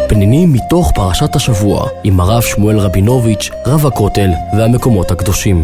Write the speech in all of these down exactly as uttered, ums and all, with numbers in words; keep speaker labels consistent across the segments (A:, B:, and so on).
A: פנינים מתוך פרשת השבוע עם הרב שמואל רבינוביץ', רב הכותל והמקומות הקדושים.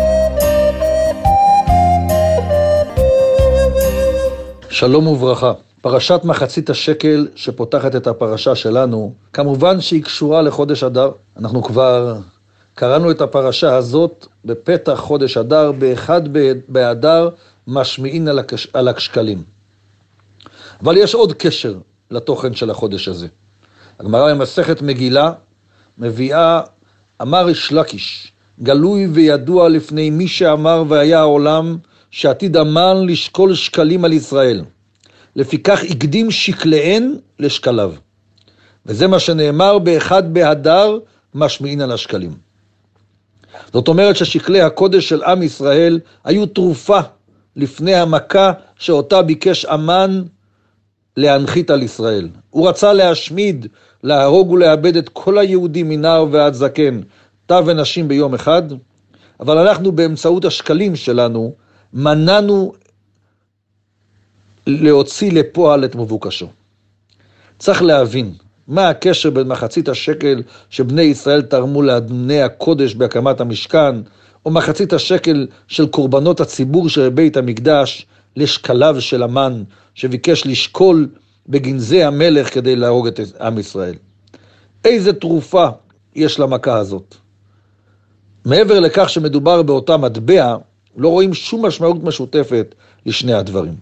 B: שלום וברכה. פרשת מחצית השקל שפותחת את הפרשה שלנו, כמובן שהיא קשורה לחודש אדר. אנחנו כבר קראנו את הפרשה הזאת בפתח חודש אדר, באחד באדר משמיעין על, הקש... על השקלים. אבל יש עוד קשר לתוכן של החודש הזה. הגמרא במסכת מגילה מביאה, אמר איש לקיש, גלוי וידוע לפני מי שאמר והיה העולם, שעתיד המן לשקול שקלים על ישראל. לפיכך הקדים שקליהן לשקליו. וזה מה שנאמר באחד באדר משמיעין על השקלים. זאת אומרת ששקלי הקודש של עם ישראל היו תרופה לפני המכה שאותה ביקש המן להנחית על ישראל. הוא רצה להשמיד, להרוג ולאבד את כל היהודים מנער ועד זקן, טף ונשים ביום אחד, אבל אנחנו באמצעות השקלים שלנו מנענו להוציא לפועל את מבוקשו. צריך להבין מה הקשר בין מחצית השקל שבני ישראל תרמו לאדוני הקודש בהקמת המשכן, או מחצית השקל של קורבנות הציבור של בית המקדש, לשקליו של המן שביקש לשקול בגנזי המלך כדי להרוג את עם ישראל. איזה תרופה יש למכה הזאת? מעבר לכך שמדובר באותה מטבע, לא רואים שום משמעות משותפת לשני הדברים.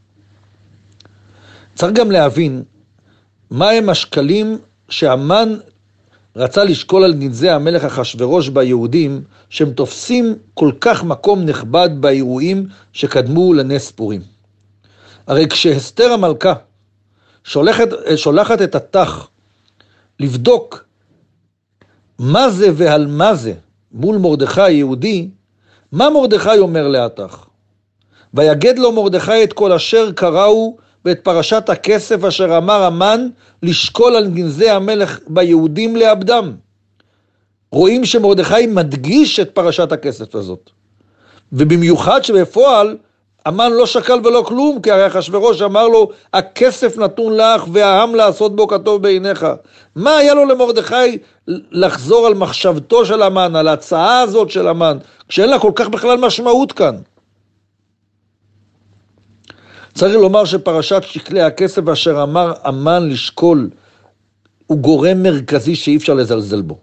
B: צריך גם להבין מה הם השקלים שהמן רצה לשקול על גנזי המלך אחשוורוש ביהודים, שהם תופסים כל כך מקום נכבד באירועים שקדמו לנס פורים. הרי כשאסתר המלכה שולחת, שולחת את התח לבדוק מה זה ועל מה זה מול מרדכי היהודי, מה מרדכי אומר להתח? ויגד לו מרדכי את כל אשר קראו ואת פרשת הכסף אשר אמר המן לשקול על גנזי המלך ביהודים לאבדם. רואים שמרדכי מדגיש את פרשת הכסף הזאת. ובמיוחד שבפועל המן לא שקל ולא כלום, כי הרי אחשוורוש אמר לו, הכסף נתון לך והעם לעשות בו כטוב בעיניך. מה היה לו למרדכי לחזור על מחשבתו של המן, על ההצעה הזאת של המן, כשאין לה כל כך בכלל משמעות כאן? צריך לומר שפרשת שקלי הכסף אשר אמר המן לשקול, הוא גורם מרכזי שאי אפשר לזלזל בו.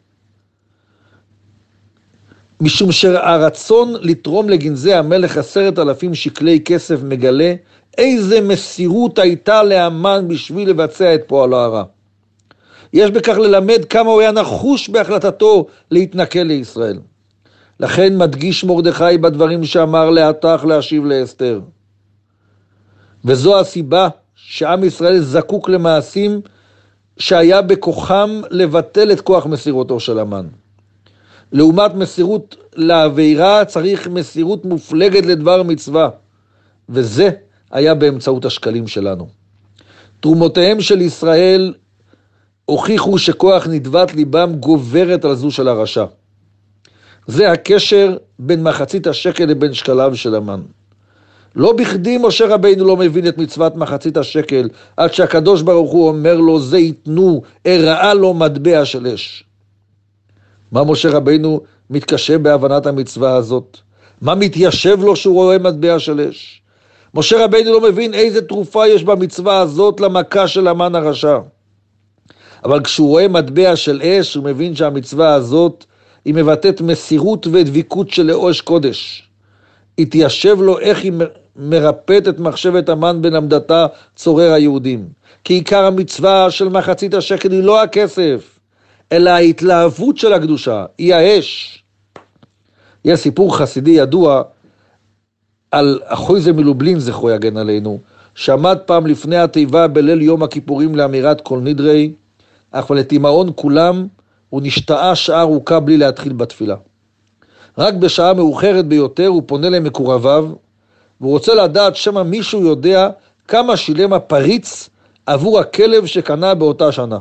B: משום שהרצון לתרום לגנזי המלך עשרת אלפים שקלי כסף מגלה איזה מסירות הייתה להמן בשביל לבצע את פועלו הרע. יש בכך ללמד כמה הוא היה נחוש בהחלטתו להתנכל לישראל. לכן מדגיש מרדכי בדברים שאמר להתח להשיב לאסתר. וזו הסיבה שעם ישראל זקוק למעשים שהיה בכוחם לבטל את כוח מסירותו של המן. לעומת מסירות לעבירה צריך מסירות מופלגת לדבר מצווה, וזה היה באמצעות השקלים שלנו. תרומותיהם של ישראל הוכיחו שכוח נדבת ליבם גוברת על זו של הרשע. זה הקשר בין מחצית השקל לבין שקליו של המן. לא בכדי משה רבינו לא מבין את מצוות מחצית השקל, עד שהקדוש ברוך הוא אומר לו, זה יתנו, הראה לו מטבע של אש. מה משה רבינו מתקשה בהבנת המצווה הזאת? מה מתיישב לו שהוא רואה מטבע של אש? משה רבינו לא מבין איזה תרופה יש במצווה הזאת למכה של המן הרשע. אבל כשהוא רואה מטבע של אש, הוא מבין שהמצווה הזאת היא מבטאת מסירות ודביקות של אש קודש. התיישב לו איך היא מרפאת את מחשבת המן בלמדתה צורר היהודים. כי עיקר המצווה של מחצית השקל היא לא הכסף, אלא ההתלהבות של הקדושה, היא האש. יש סיפור חסידי ידוע על אחויזה מלובלין, זכרו יגן עלינו, שעמד פעם לפני התיבה בליל יום הכיפורים לאמירת כל נדרי, אך ולתימהון כולם הוא נשתאה שעה ארוכה בלי להתחיל בתפילה. רק בשעה מאוחרת ביותר הוא פונה למקורביו, והוא רוצה לדעת שמה מישהו יודע כמה שילם הפריץ עבור הכלב שקנה באותה שנה.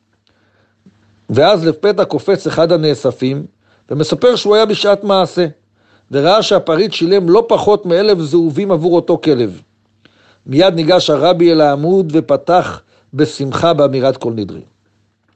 B: ואז לפתע קופץ אחד הנאספים, ומספר שהוא היה בשעת מעשה, וראה שהפריץ שילם לא פחות מאלף זהובים עבור אותו כלב. מיד ניגש הרבי אל העמוד ופתח בשמחה באמירת כל נדרי.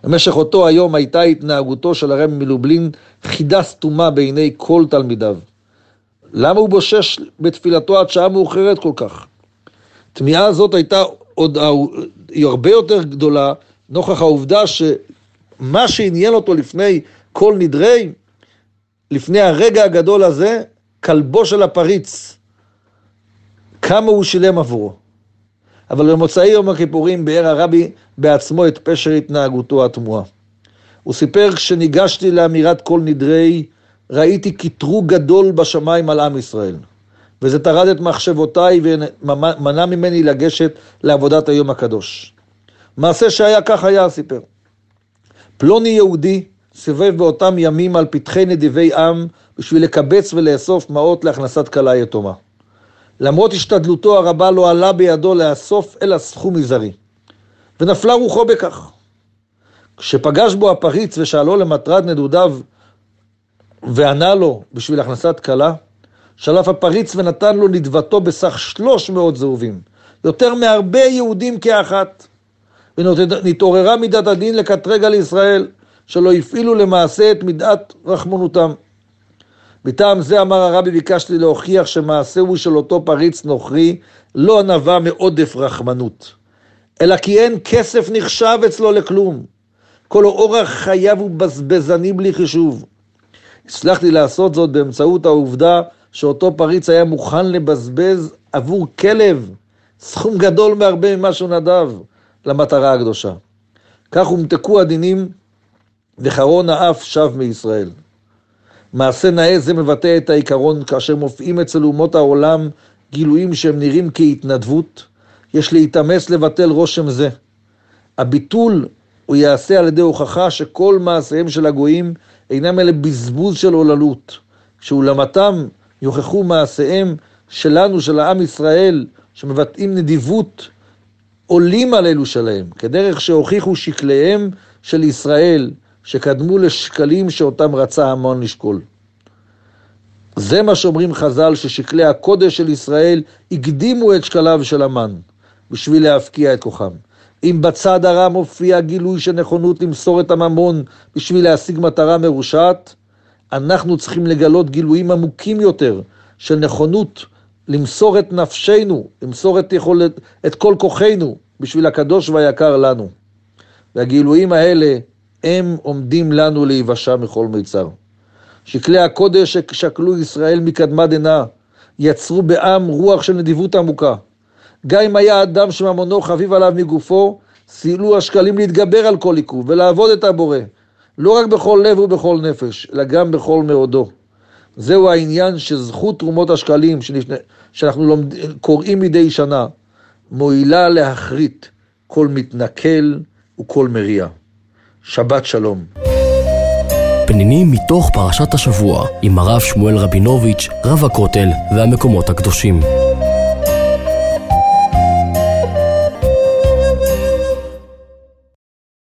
B: במשך אותו היום הייתה התנהגותו של הרב מלובלין חידה סתומה בעיני כל תלמידיו. למה הוא בושש בתפילתו עד שעה מאוחרת כל כך? תמיהה הזאת הייתה עוד הרבה יותר גדולה, נוכח העובדה שמה שעניין אותו לפני כל נדרי, לפני הרגע הגדול הזה, כלבו של הפריץ, כמה הוא שילם עבורו. אבל במוצאי יום הכיפורים ביאר הרבי בעצמו את פשר התנהגותו התמוהה. הוא סיפר, כשניגשתי לאמירת כל נדרי, ראיתי קטרוג גדול בשמיים על עם ישראל, וזה טרד את מחשבותיי ומנע ממני לגשת לעבודת היום הקדוש. מעשה שהיה כך היה, סיפר. פלוני יהודי סיבב באותם ימים על פתחי נדיבי עם בשביל לקבץ ולאסוף מעות להכנסת כלה יתומה. למרות השתדלותו הרבה לא עלה בידו לאסוף אלא סכום מזערי, ונפלה רוחו בכך. כשפגש בו הפריץ ושאלו למטרת נדודיו וענה לו בשביל הכנסת כלה, שלף הפריץ ונתן לו נדבתו בסך שלוש מאות זהובים, יותר מהרבה יהודים כאחת. ונתעוררה מידת הדין לקטרג על ישראל, שלא הפעילו למעשה את מידת רחמנותם. בטעם זה אמר הרבי, ביקשתי להוכיח שמעשהו של אותו פריץ נוכרי לא נבע מעודף רחמנות, אלא כי אין כסף נחשב אצלו לכלום. כל אורח חייו הוא בזבזני בלי חישוב. הצלחתי לעשות זאת באמצעות העובדה שאותו פריץ היה מוכן לבזבז עבור כלב סכום גדול מהרבה ממה שהוא נדב למטרה הקדושה. כך הומתקו הדינים וחרון האף שב מישראל. מעשה נאה זה מבטא את העיקרון, כאשר מופיעים אצל אומות העולם גילויים שהם נראים כהתנדבות, יש להתאמץ לבטל רושם זה. הביטול הוא יעשה על ידי הוכחה שכל מעשיהם של הגויים אינם אלה בזבוז של עוללות. כשעולמתם יוכחו מעשיהם שלנו, של העם ישראל, שמבטאים נדיבות, עולים על אלו שלהם, כדרך שהוכיחו שקליהם של ישראל, שקדמו לשקלים שאותם רצה המון לשקול. זה מה שאומרים חז"ל, ששקלי הקודש של ישראל הקדימו את שקליו של המן, בשביל להפקיע את כוחם. אם בצד הרע מופיע גילוי של נכונות למסור את הממון בשביל להשיג מטרה מרושעת, אנחנו צריכים לגלות גילויים עמוקים יותר של נכונות למסור את נפשנו, למסור את, יכולת, את כל כוחנו בשביל הקדוש והיקר לנו. והגילויים האלה הם עומדים לנו להיוושע מכל מיצר. שקלי הקודש ששקלו ישראל מקדמה דנא, יצרו בעם רוח של נדיבות עמוקה. גם אם היה אדם שממונו חביב עליו מגופו, סייעו השקלים להתגבר על כל עיכוב ולעבוד את הבורא, לא רק בכל לב ובכל נפש, אלא גם בכל מאודו. זהו העניין שזכות תרומות השקלים שאנחנו לומד, קוראים מדי שנה, מועילה להחריט כל מתנכל וכל מריע. שבת שלום.
A: פנינים מתוך פרשת השבוע עם הרב שמואל רבינוביץ', רב הכותל והמקומות הקדושים.